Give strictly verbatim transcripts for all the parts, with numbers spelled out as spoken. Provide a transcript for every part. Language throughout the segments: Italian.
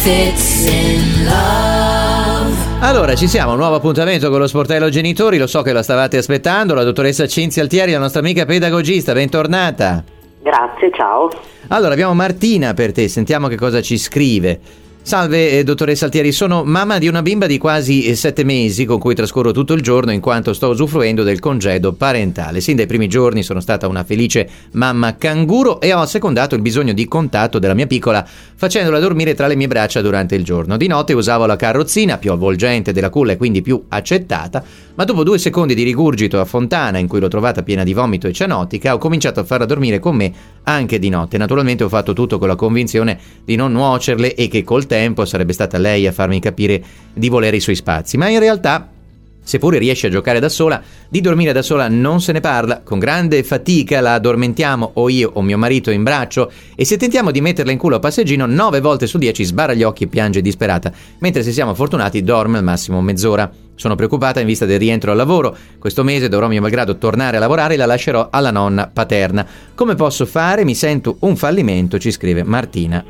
Fits in Love. Allora, ci siamo, un nuovo appuntamento con lo Sportello Genitori, lo so che lo stavate aspettando, la dottoressa Cinzia Altieri, la nostra amica pedagogista, bentornata. Grazie, ciao. Allora, abbiamo Martina per te, sentiamo che cosa ci scrive. Salve eh, dottoressa Altieri, sono mamma di una bimba di quasi eh, sette mesi con cui trascorro tutto il giorno in quanto sto usufruendo del congedo parentale. Sin dai primi giorni sono stata una felice mamma canguro e ho assecondato il bisogno di contatto della mia piccola facendola dormire tra le mie braccia durante il giorno. Di notte usavo la carrozzina più avvolgente della culla e quindi più accettata, ma dopo due secondi di rigurgito a fontana in cui l'ho trovata piena di vomito e cianotica ho cominciato a farla dormire con me anche di notte. Naturalmente ho fatto tutto con la convinzione di non nuocerle e che col tempo sarebbe stata lei a farmi capire di volere i suoi spazi, ma in realtà, seppure riesce a giocare da sola, di dormire da sola non se ne parla. Con grande fatica la addormentiamo o io o mio marito in braccio e se tentiamo di metterla in culo a passeggino nove volte su dieci sbarra gli occhi e piange disperata, mentre se siamo fortunati dorme al massimo mezz'ora. Sono preoccupata in vista del rientro al lavoro. Questo mese dovrò mio malgrado tornare a lavorare e la lascerò alla nonna paterna. Come posso fare? Mi sento un fallimento, ci scrive Martina.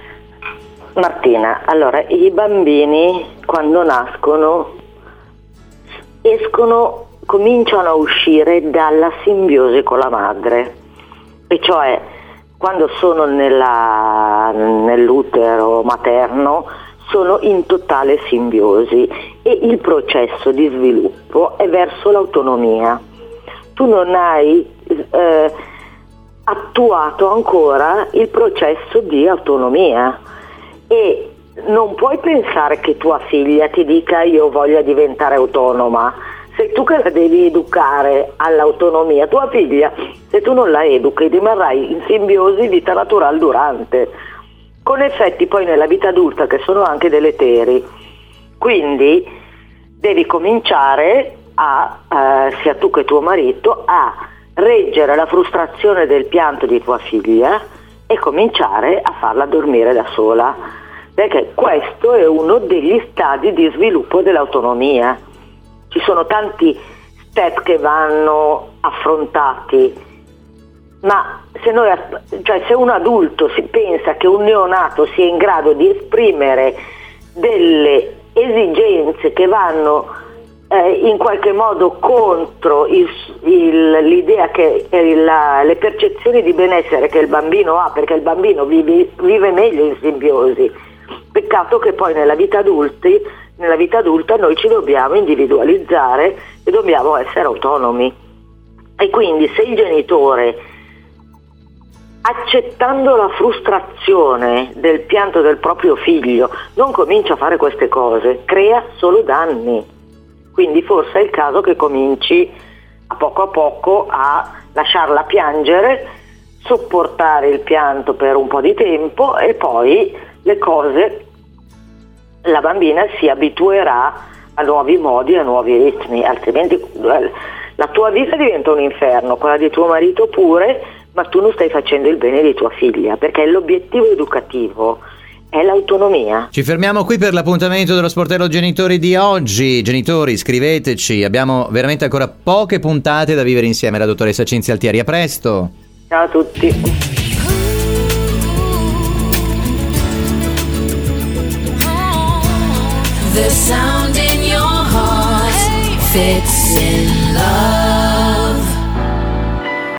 Martina, allora i bambini quando nascono escono, cominciano a uscire dalla simbiosi con la madre, e cioè quando sono nella, nell'utero materno sono in totale simbiosi e il processo di sviluppo è verso l'autonomia. Tu non hai eh, attuato ancora il processo di autonomia e non puoi pensare che tua figlia ti dica io voglio diventare autonoma. Sei tu che la devi educare all'autonomia. Tua figlia, se tu non la educhi, rimarrai in simbiosi vita naturale durante, con effetti poi nella vita adulta che sono anche deleteri. Quindi devi cominciare a, eh, sia tu che tuo marito, a reggere la frustrazione del pianto di tua figlia e cominciare a farla dormire da sola, perché questo è uno degli stadi di sviluppo dell'autonomia. Ci sono tanti step che vanno affrontati, ma se, noi, cioè se un adulto si pensa che un neonato sia in grado di esprimere delle esigenze che vanno eh, in qualche modo contro il, il, l'idea che eh, la, le percezioni di benessere che il bambino ha, perché il bambino vive, vive meglio in simbiosi. Peccato che poi nella vita adulti, nella vita adulta noi ci dobbiamo individualizzare e dobbiamo essere autonomi. E quindi se il genitore, accettando la frustrazione del pianto del proprio figlio, non comincia a fare queste cose, crea solo danni. Quindi forse è il caso che cominci a poco a poco a lasciarla piangere, sopportare il pianto per un po' di tempo e poi le cose, la bambina si abituerà a nuovi modi, a nuovi ritmi, altrimenti la tua vita diventa un inferno, quella di tuo marito pure, ma tu non stai facendo il bene di tua figlia, perché l'obiettivo educativo è l'autonomia. Ci fermiamo qui per l'appuntamento dello Sportello Genitori di oggi. Genitori, scriveteci, abbiamo veramente ancora poche puntate da vivere insieme. La dottoressa Cinzia Altieri, a presto. Ciao a tutti. The sound in your heart fits in love.